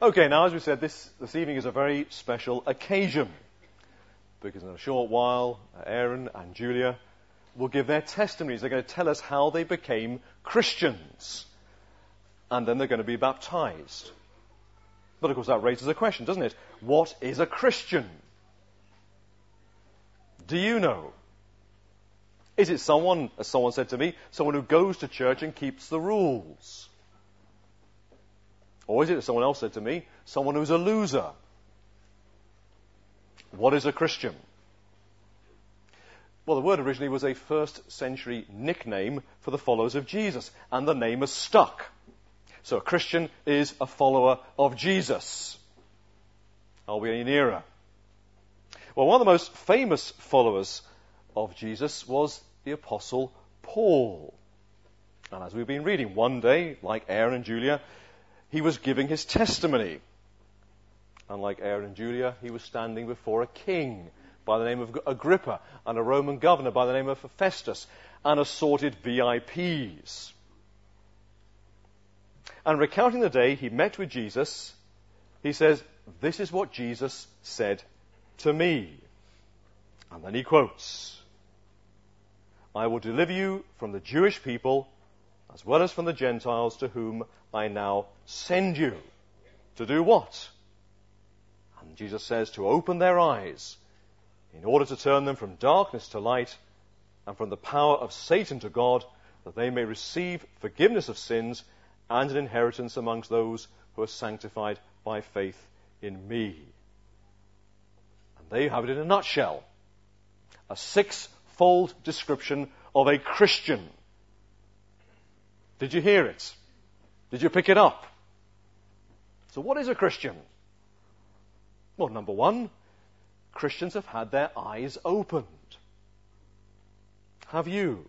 Okay, now as we said, this evening is a very special occasion, because in a short while, Aaron and Julia will give their testimonies. They're going to tell us how they became Christians, and then they're going to be baptized. But of course that raises a question, doesn't it? What is a Christian? Do you know? Is it someone, as someone said to me, someone who goes to church and keeps the rules? Or is it, as someone else said to me, someone who's a loser? What is a Christian? Well, the word originally was a first century nickname for the followers of Jesus, and the name has stuck. So a Christian is a follower of Jesus. Are we any nearer? Well, one of the most famous followers of Jesus was the Apostle Paul. And as we've been reading, one day, like Aaron and Julia, he was giving his testimony. And like Aaron and Julia, he was standing before a king by the name of Agrippa and a Roman governor by the name of Festus and assorted VIPs. And recounting the day he met with Jesus, he says, "This is what Jesus said to me." And then he quotes, "I will deliver you from the Jewish people as well as from the Gentiles to whom I now send you." To do what? And Jesus says, to open their eyes in order to turn them from darkness to light and from the power of Satan to God, that they may receive forgiveness of sins and an inheritance amongst those who are sanctified by faith in me. And there you have it in a nutshell. A six-fold description of a Christian. Did you hear it? Did you pick it up? So what is a Christian? Well, number one, Christians have had their eyes opened. Have you?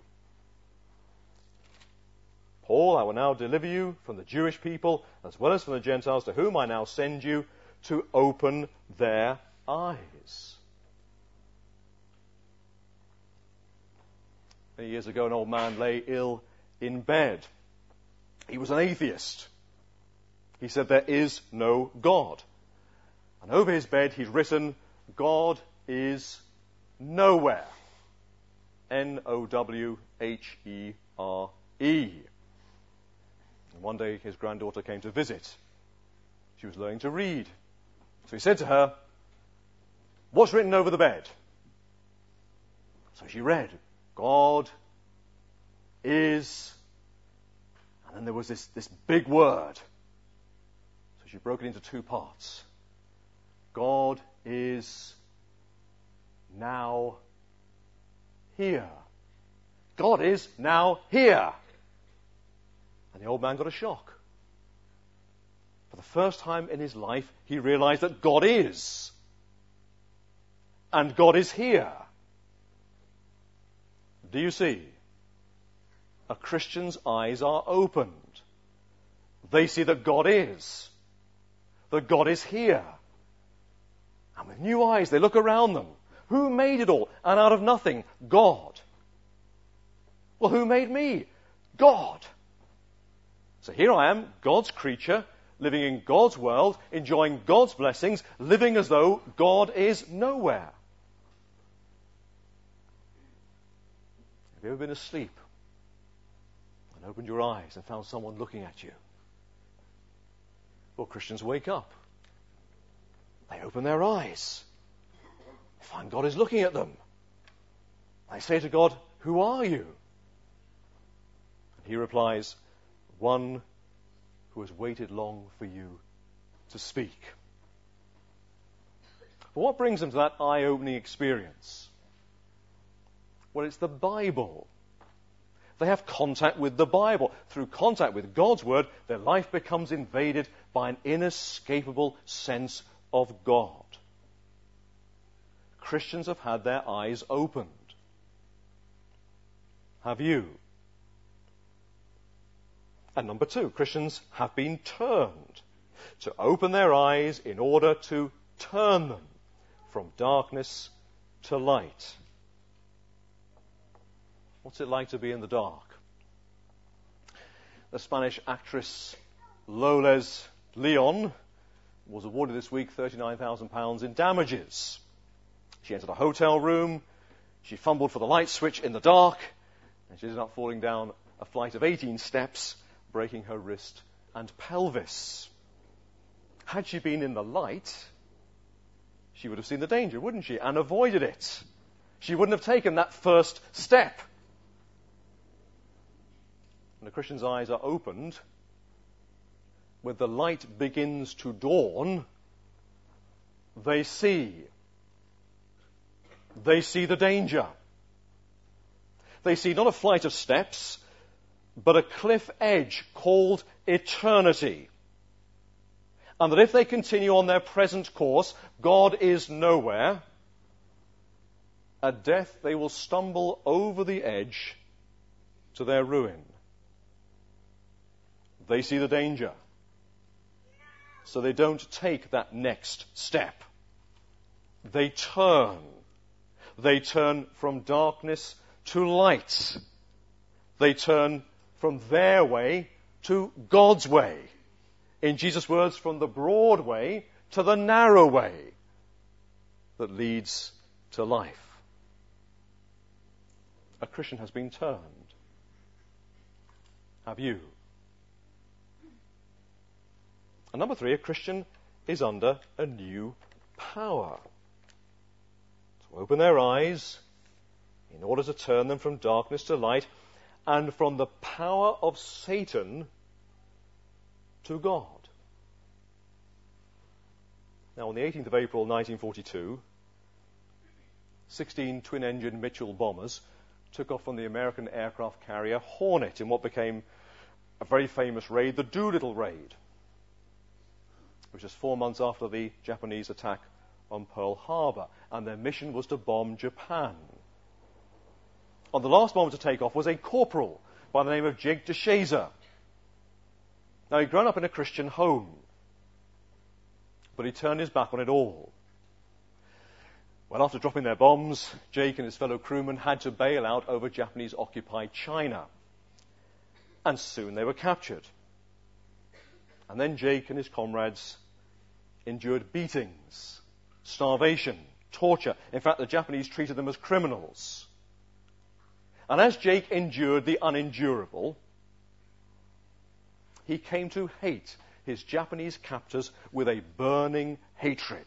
Paul, I will now deliver you from the Jewish people as well as from the Gentiles to whom I now send you, to open their eyes. Many years ago, an old man lay ill in bed. He was an atheist. He said there is no God. And over his bed he'd written, "God is nowhere." Nowhere. And one day his granddaughter came to visit. She was learning to read. So he said to her, "What's written over the bed?" So she read, "God is," and then there was this big word. So she broke it into two parts. God is now here. God is now here. And the old man got a shock. For the first time in his life, he realized that God is. And God is here. Do you see? A Christian's eyes are opened. They see that God is. That God is here. And with new eyes, they look around them. Who made it all? And out of nothing, God. Well, who made me? God. So here I am, God's creature, living in God's world, enjoying God's blessings, living as though God is nowhere. Have you ever been asleep and opened your eyes and found someone looking at you? Well, Christians wake up. They open their eyes. They find God is looking at them. They say to God, "Who are you?" And he replies, "One who has waited long for you to speak." But what brings them to that eye-opening experience? Well, it's the Bible. They have contact with the Bible. Through contact with God's Word, their life becomes invaded by an inescapable sense of God. Christians have had their eyes opened. Have you? And number two, Christians have been turned. To open their eyes in order to turn them from darkness to light. What's it like to be in the dark? The Spanish actress Loles Leon was awarded this week £39,000 in damages. She entered a hotel room, she fumbled for the light switch in the dark, and she ended up falling down a flight of 18 steps, breaking her wrist and pelvis. Had she been in the light, she would have seen the danger, wouldn't she, and avoided it. She wouldn't have taken that first step. When a Christian's eyes are opened, when the light begins to dawn, they see. They see the danger. They see not a flight of steps, but a cliff edge called eternity. And that if they continue on their present course, God is nowhere. At death, they will stumble over the edge to their ruin. They see the danger, so they don't take that next step. They turn. They turn from darkness to light. They turn from their way to God's way. In Jesus' words, from the broad way to the narrow way that leads to life. A Christian has been turned. Have you? And number 3, a Christian is under a new power. To open their eyes in order to turn them from darkness to light and from the power of Satan to God. Now, on the 18th of April 1942, 16 twin-engine Mitchell bombers took off from the American aircraft carrier Hornet in what became a very famous raid, the Doolittle Raid, which was 4 months after the Japanese attack on Pearl Harbor, and their mission was to bomb Japan. On the last bomber to take off was a corporal by the name of Jake DeShazer. Now, he'd grown up in a Christian home, but he turned his back on it all. Well, after dropping their bombs, Jake and his fellow crewmen had to bail out over Japanese-occupied China. And soon they were captured. And then Jake and his comrades endured beatings, starvation, torture. In fact, the Japanese treated them as criminals. And as Jake endured the unendurable, he came to hate his Japanese captors with a burning hatred.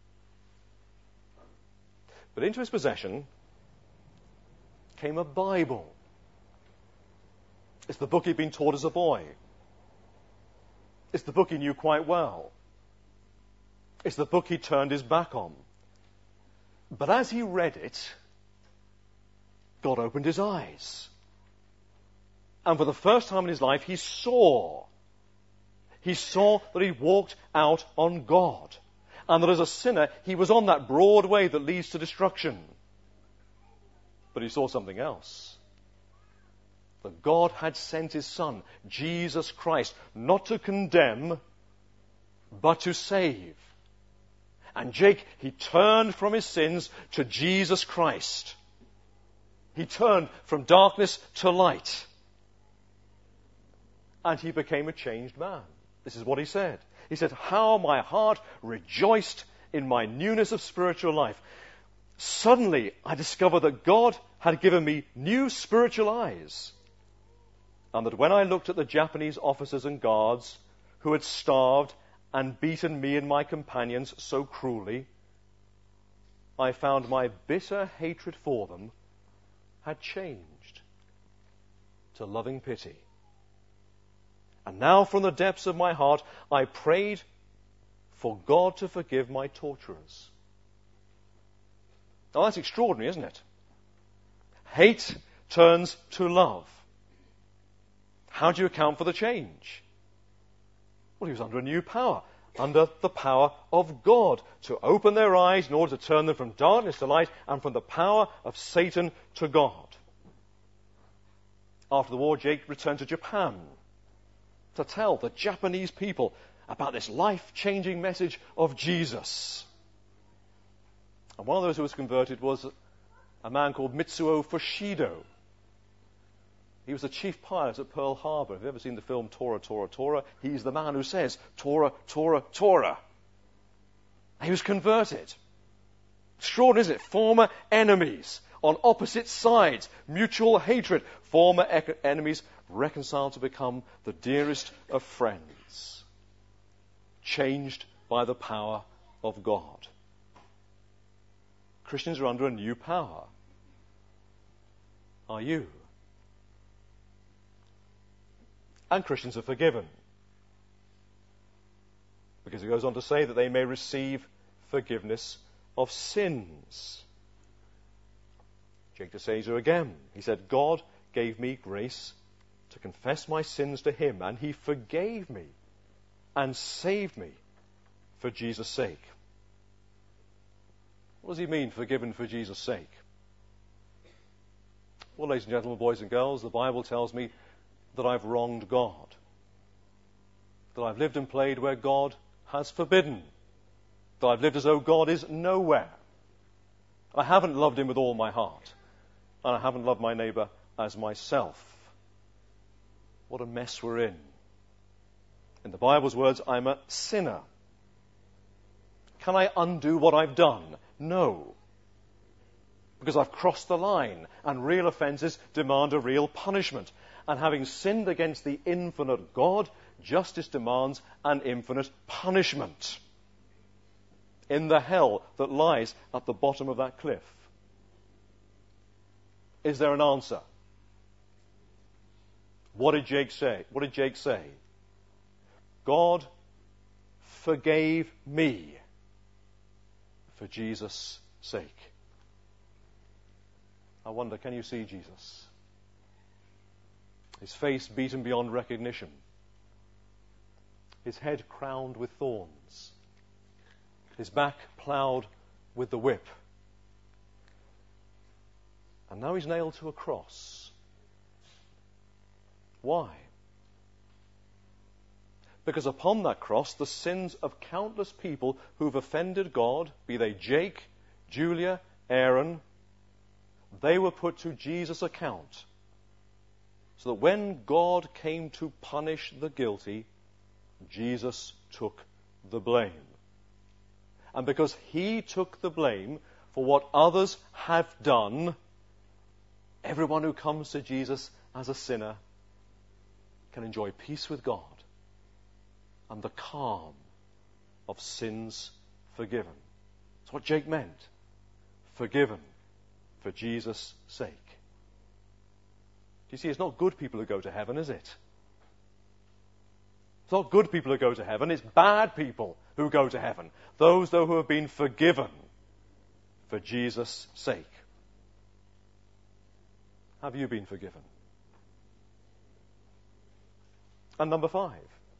But into his possession came a Bible. It's the book he'd been taught as a boy. It's the book he knew quite well. It's the book he turned his back on. But as he read it, God opened his eyes. And for the first time in his life, he saw. He saw that he walked out on God. And that as a sinner, he was on that broad way that leads to destruction. But he saw something else. That God had sent his Son, Jesus Christ, not to condemn, but to save. And Jake, he turned from his sins to Jesus Christ. He turned from darkness to light. And he became a changed man. This is what he said. He said, "How my heart rejoiced in my newness of spiritual life. Suddenly I discovered that God had given me new spiritual eyes. And that when I looked at the Japanese officers and guards who had starved and beaten me and my companions so cruelly, I found my bitter hatred for them had changed to loving pity. And now from the depths of my heart, I prayed for God to forgive my torturers." Now that's extraordinary, isn't it? Hate turns to love. How do you account for the change? Well, he was under a new power, under the power of God, to open their eyes in order to turn them from darkness to light and from the power of Satan to God. After the war, Jake returned to Japan to tell the Japanese people about this life-changing message of Jesus. And one of those who was converted was a man called Mitsuo Fushido. He was the chief pilot at Pearl Harbor. If you've ever seen the film Tora, Tora, Tora, he's the man who says, "Tora, Tora, Tora." He was converted. Extraordinary, isn't it? Former enemies on opposite sides, mutual hatred, former enemies reconciled to become the dearest of friends, changed by the power of God. Christians are under a new power. Are you? And Christians are forgiven. Because it goes on to say that they may receive forgiveness of sins. Jake DeSazer again. He said, God gave me grace to confess my sins to him, and he forgave me and saved me for Jesus' sake. What does he mean, forgiven for Jesus' sake? Well, ladies and gentlemen, boys and girls, the Bible tells me that I've wronged God, that I've lived and played where God has forbidden, that I've lived as though God is nowhere. I haven't loved him with all my heart, and I haven't loved my neighbour as myself. What a mess we're in. In the Bible's words, I'm a sinner. Can I undo what I've done? No. Because I've crossed the line, and real offences demand a real punishment. And having sinned against the infinite God, justice demands an infinite punishment in the hell that lies at the bottom of that cliff. Is there an answer? What did Jake say? What did Jake say? God forgave me for Jesus' sake. I wonder, can you see Jesus? His face beaten beyond recognition. His head crowned with thorns. His back ploughed with the whip. And now he's nailed to a cross. Why? Because upon that cross, the sins of countless people who've offended God, be they Jake, Julia, Aaron, they were put to Jesus' account. So that when God came to punish the guilty, Jesus took the blame. And because he took the blame for what others have done, everyone who comes to Jesus as a sinner can enjoy peace with God and the calm of sins forgiven. That's what Jake meant. Forgiven for Jesus' sake. You see, it's not good people who go to heaven, is it? It's not good people who go to heaven. It's bad people who go to heaven. Those, though, who have been forgiven for Jesus' sake. Have you been forgiven? And number 5.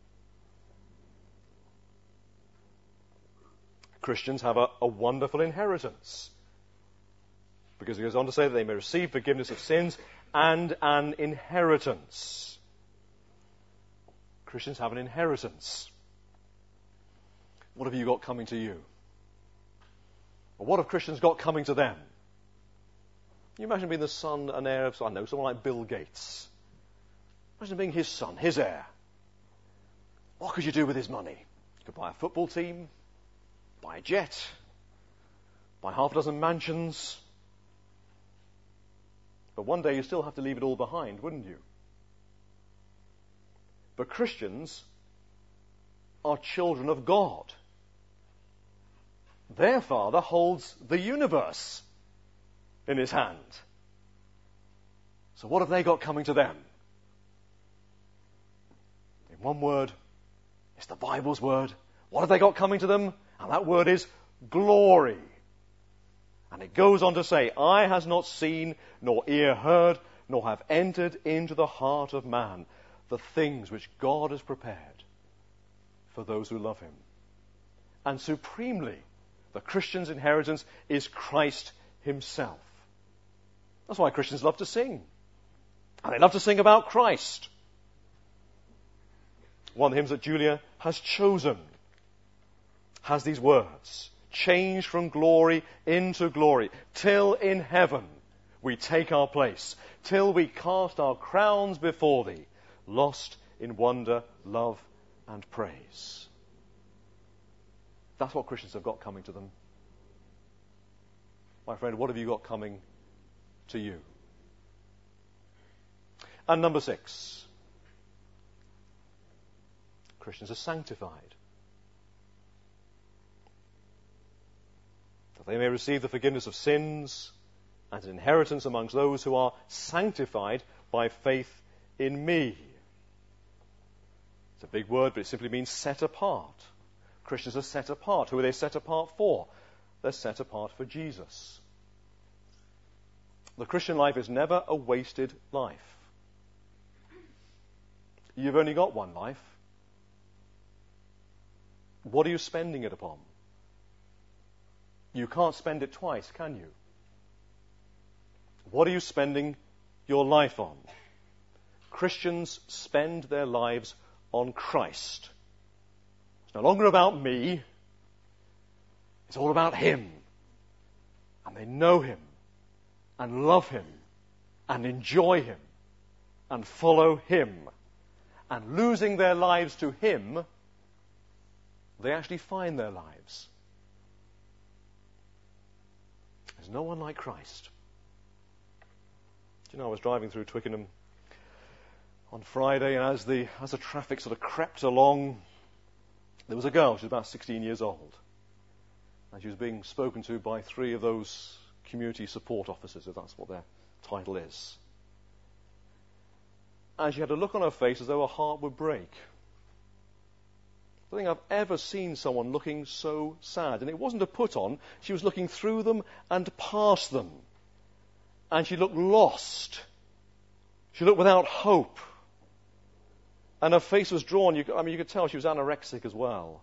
Christians have a wonderful inheritance. Because he goes on to say that they may receive forgiveness of sins and an inheritance. Christians have an inheritance. What have you got coming to you? Or what have Christians got coming to them? Can you imagine being the son and heir of, someone like Bill Gates? Imagine being his son, his heir. What could you do with his money? You could buy a football team, buy a jet, buy half a dozen mansions. But one day you still have to leave it all behind, wouldn't you? But Christians are children of God. Their Father holds the universe in his hand. So what have they got coming to them? In one word, it's the Bible's word. What have they got coming to them? And that word is glory. And it goes on to say, eye has not seen, nor ear heard, nor have entered into the heart of man the things which God has prepared for those who love him. And supremely, the Christian's inheritance is Christ himself. That's why Christians love to sing. And they love to sing about Christ. One of the hymns that Julia has chosen has these words: changed from glory into glory, till in heaven we take our place, till we cast our crowns before thee, lost in wonder, love, and praise. That's what Christians have got coming to them. My friend, what have you got coming to you? And number 6, Christians are sanctified, that they may receive the forgiveness of sins and an inheritance amongst those who are sanctified by faith in me. It's a big word, but it simply means set apart. Christians are set apart. Who are they set apart for? They're set apart for Jesus. The Christian life is never a wasted life. You've only got one life. What are you spending it upon? You can't spend it twice, can you? What are you spending your life on? Christians spend their lives on Christ. It's no longer about me. It's all about Him. And they know Him and love Him and enjoy Him and follow Him. And losing their lives to Him, they actually find their lives. There's no one like Christ. Do you know, I was driving through Twickenham on Friday, and as the traffic sort of crept along, there was a girl. She was about 16 years old. And she was being spoken to by 3 of those community support officers, if that's what their title is. And she had a look on her face as though her heart would break. I don't think I've ever seen someone looking so sad. And it wasn't a put on. She was looking through them and past them. And she looked lost. She looked without hope. And her face was drawn. You could tell she was anorexic as well.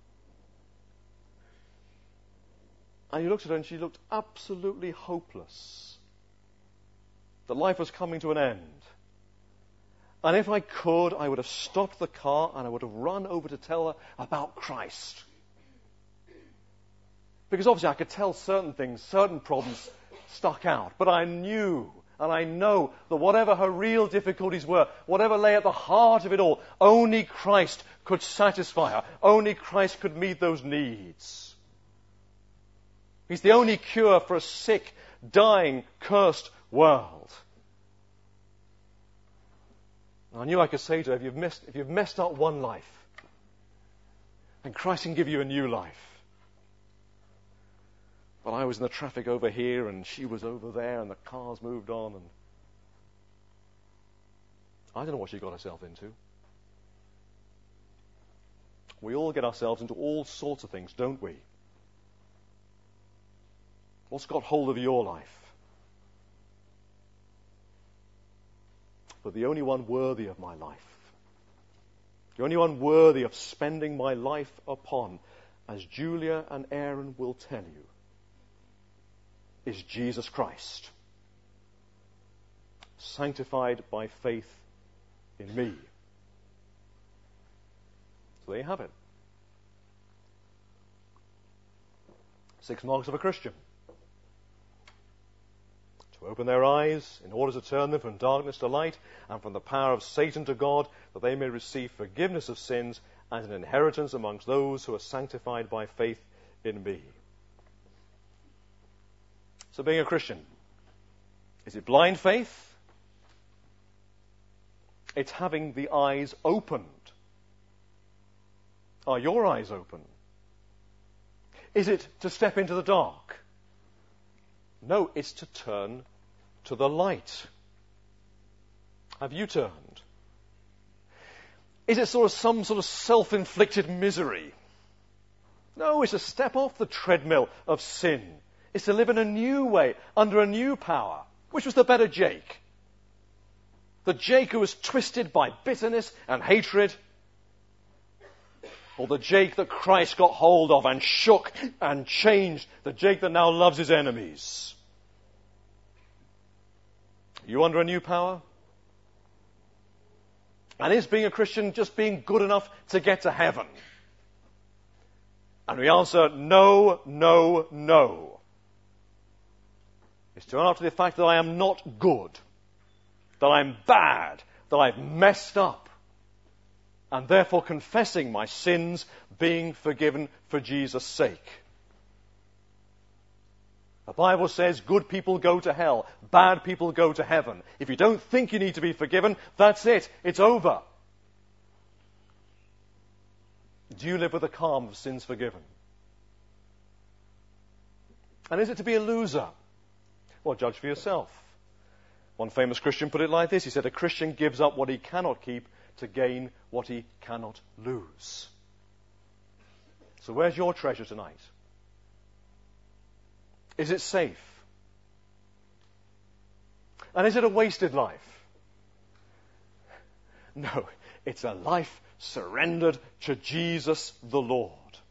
And you looked at her and she looked absolutely hopeless. That life was coming to an end. And if I could, I would have stopped the car and I would have run over to tell her about Christ. Because obviously I could tell certain things, certain problems stuck out. But I knew and I know that whatever her real difficulties were, whatever lay at the heart of it all, only Christ could satisfy her. Only Christ could meet those needs. He's the only cure for a sick, dying, cursed world. And I knew I could say to her, if you've messed up one life, then Christ can give you a new life. But I was in the traffic over here and she was over there and the cars moved on and I don't know what she got herself into. We all get ourselves into all sorts of things, don't we? What's got hold of your life? But the only one worthy of my life, the only one worthy of spending my life upon, as Julia and Aaron will tell you, is Jesus Christ, sanctified by faith in me. So there you have it. 6 marks of a Christian. To open their eyes in order to turn them from darkness to light and from the power of Satan to God, that they may receive forgiveness of sins and an inheritance amongst those who are sanctified by faith in me. So being a Christian, is it blind faith? It's having the eyes opened. Are your eyes open? Is it to step into the dark? No, it's to turn to the light. Have you turned? Is it some sort of self-inflicted misery? No, it's to step off the treadmill of sin. It's to live in a new way, under a new power. Which was the better Jake? The Jake who was twisted by bitterness and hatred? Or the Jake that Christ got hold of and shook and changed? The Jake that now loves his enemies? Are you under a new power? And is being a Christian just being good enough to get to heaven? And we answer, no, no, no. It's to answer the fact that I am not good, that I'm bad, that I've messed up, and therefore confessing my sins, being forgiven for Jesus' sake. The Bible says good people go to hell, bad people go to heaven. If you don't think you need to be forgiven, that's it. It's over. Do you live with the calm of sins forgiven? And is it to be a loser? Well, judge for yourself. One famous Christian put it like this. He said, a Christian gives up what he cannot keep to gain what he cannot lose. So where's your treasure tonight? Is it safe? And is it a wasted life? No, it's a life surrendered to Jesus the Lord.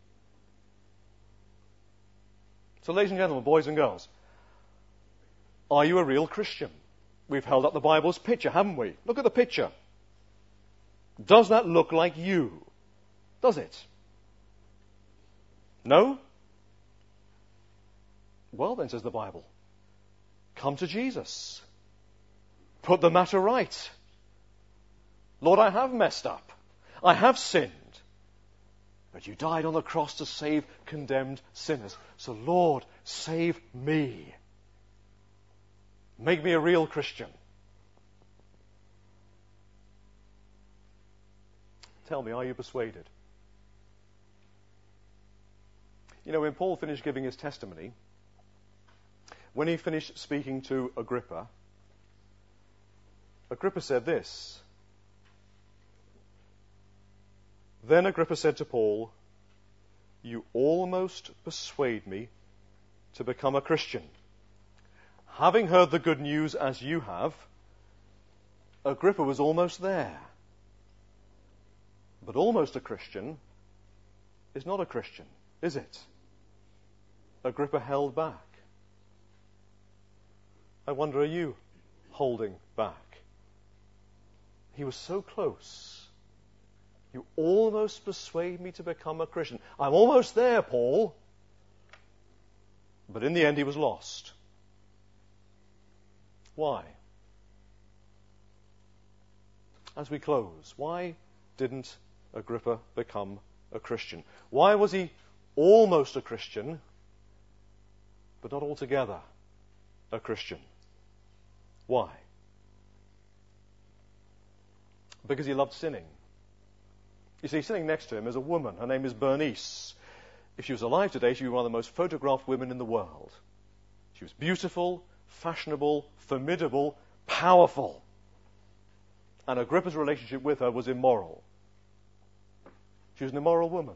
So, ladies and gentlemen, boys and girls, are you a real Christian? We've held up the Bible's picture, haven't we? Look at the picture. Does that look like you? Does it? No? Well then, says the Bible, come to Jesus. Put the matter right. Lord, I have messed up. I have sinned. But you died on the cross to save condemned sinners. So, Lord, save me. Make me a real Christian. Tell me, are you persuaded? You know, when Paul finished giving his testimony, when he finished speaking to Agrippa, Agrippa said this. Then Agrippa said to Paul, you almost persuade me to become a Christian. Having heard the good news as you have, Agrippa was almost there. But almost a Christian is not a Christian, is it? Agrippa held back. I wonder, are you holding back? He was so close. You almost persuade me to become a Christian. I'm almost there, Paul. But in the end, he was lost. Why? As we close, why didn't Agrippa become a Christian? Why was he almost a Christian, but not altogether a Christian? Why? Because he loved sinning. You see, sitting next to him is a woman. Her name is Bernice. If she was alive today, she would be one of the most photographed women in the world. She was beautiful, fashionable, formidable, powerful. And Agrippa's relationship with her was immoral. She was an immoral woman.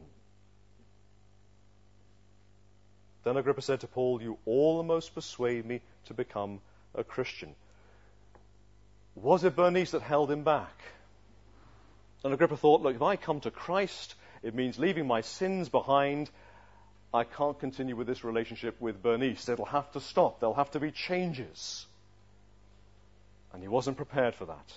Then Agrippa said to Paul, you almost persuade me to become a Christian. Was it Bernice that held him back? And Agrippa thought, look, if I come to Christ, it means leaving my sins behind. I can't continue with this relationship with Bernice. It'll have to stop. There'll have to be changes. And he wasn't prepared for that.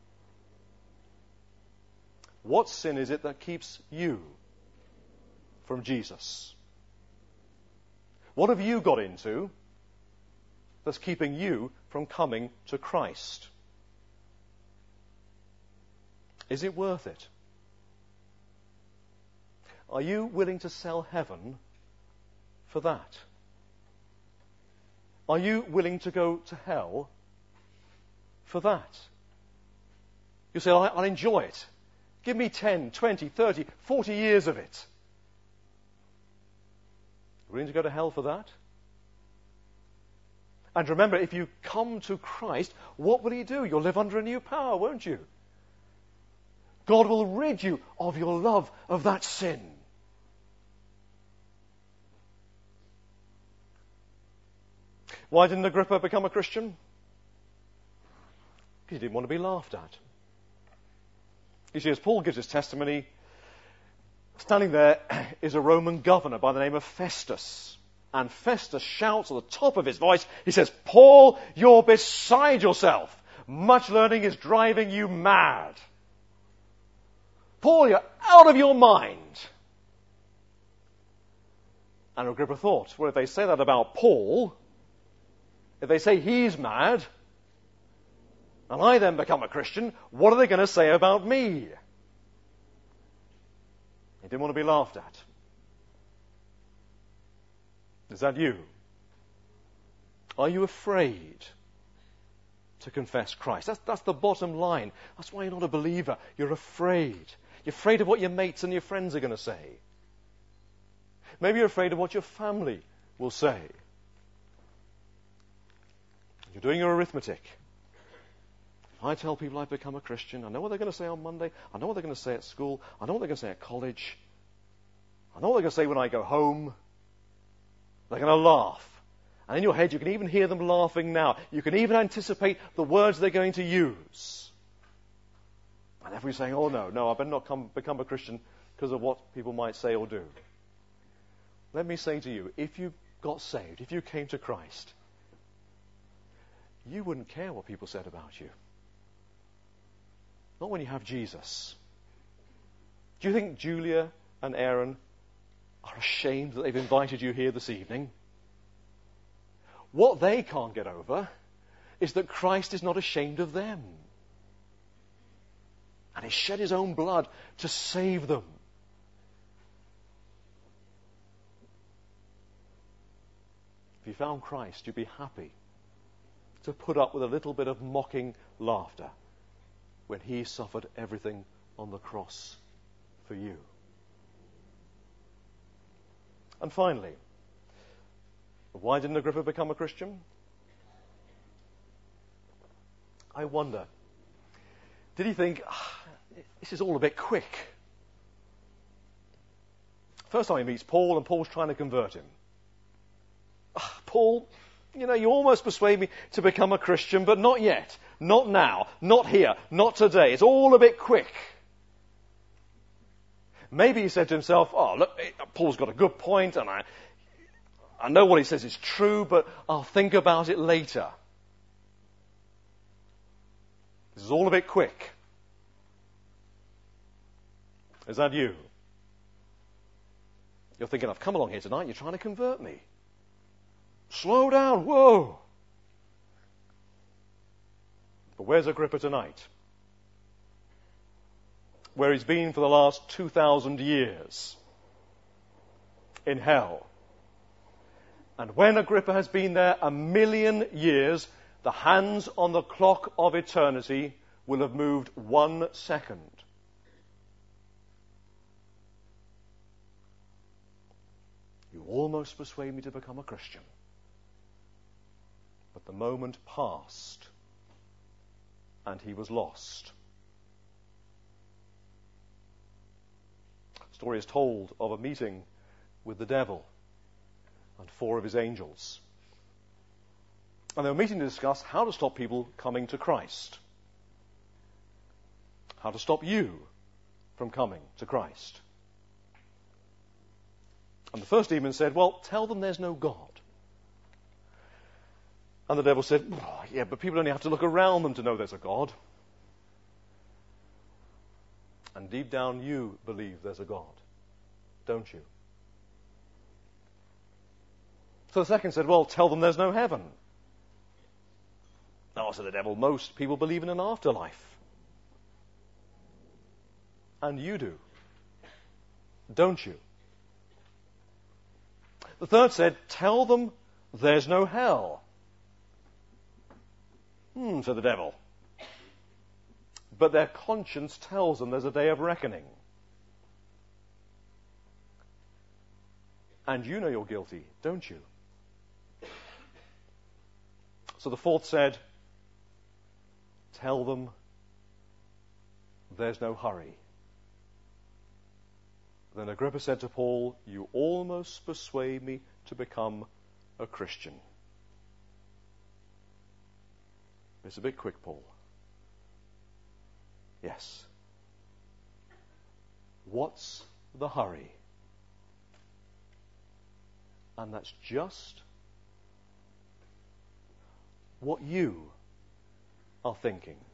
What sin is it that keeps you from Jesus? What have you got into that's keeping you from coming to Christ? Is it worth it? Are you willing to sell heaven for that? Are you willing to go to hell for that? You say, I'll enjoy it. Give me 10, 20, 30, 40 years of it. Willing to go to hell for that? And remember, if you come to Christ, what will he do? You'll live under a new power, won't you? God will rid you of your love of that sin. Why didn't Agrippa become a Christian? He didn't want to be laughed at. You see, as Paul gives his testimony, standing there is a Roman governor by the name of Festus. And Festus shouts at the top of his voice, he says, Paul, you're beside yourself. Much learning is driving you mad. Paul, you're out of your mind. And Agrippa thought, well, if they say that about Paul, if they say he's mad, and I then become a Christian, what are they going to say about me? He didn't want to be laughed at. Is that you? Are you afraid to confess Christ? That's the bottom line. That's why you're not a believer. You're afraid. You're afraid of what your mates and your friends are going to say. Maybe you're afraid of what your family will say. You're doing your arithmetic. If I tell people I've become a Christian, I know what they're going to say on Monday. I know what they're going to say at school. I know what they're going to say at college. I know what they're going to say when I go home. They're going to laugh. And in your head, you can even hear them laughing now. You can even anticipate the words they're going to use. And everybody's saying, oh, no, I better not become a Christian because of what people might say or do. Let me say to you, if you got saved, if you came to Christ, you wouldn't care what people said about you. Not when you have Jesus. Do you think Julia and Aaron are ashamed that they've invited you here this evening? What they can't get over is that Christ is not ashamed of them. And He shed His own blood to save them. If you found Christ, you'd be happy to put up with a little bit of mocking laughter when He suffered everything on the cross for you. And finally, why didn't Agrippa become a Christian? I wonder, did he think, this is all a bit quick? First time he meets Paul, and Paul's trying to convert him. Paul, you almost persuade me to become a Christian, but not yet. Not now. Not here. Not today. It's all a bit quick. Maybe he said to himself, look, Paul's got a good point, and I know what he says is true, but I'll think about it later. This is all a bit quick. Is that you? You're thinking, I've come along here tonight, you're trying to convert me. Slow down, whoa! But where's Agrippa tonight? Where he's been for the last 2,000 years. In hell. And when Agrippa has been there 1,000,000 years, the hands on the clock of eternity will have moved 1 second. You almost persuade me to become a Christian. But the moment passed, and he was lost. The story is told of a meeting with the devil and 4 of his angels. And they were meeting to discuss how to stop people coming to Christ. How to stop you from coming to Christ. And the first demon said, well, tell them there's no God. And the devil said, yeah, but people only have to look around them to know there's a God. And deep down you believe there's a God, don't you? So the second said, well, tell them there's no heaven. No, said the devil, most people believe in an afterlife. And you do, don't you? The third said, tell them there's no hell. Said the devil. But their conscience tells them there's a day of reckoning. And you know you're guilty, don't you? So the fourth said, tell them there's no hurry. Then Agrippa said to Paul, you almost persuade me to become a Christian. It's a bit quick, Paul. Yes. What's the hurry? And that's just what you are thinking.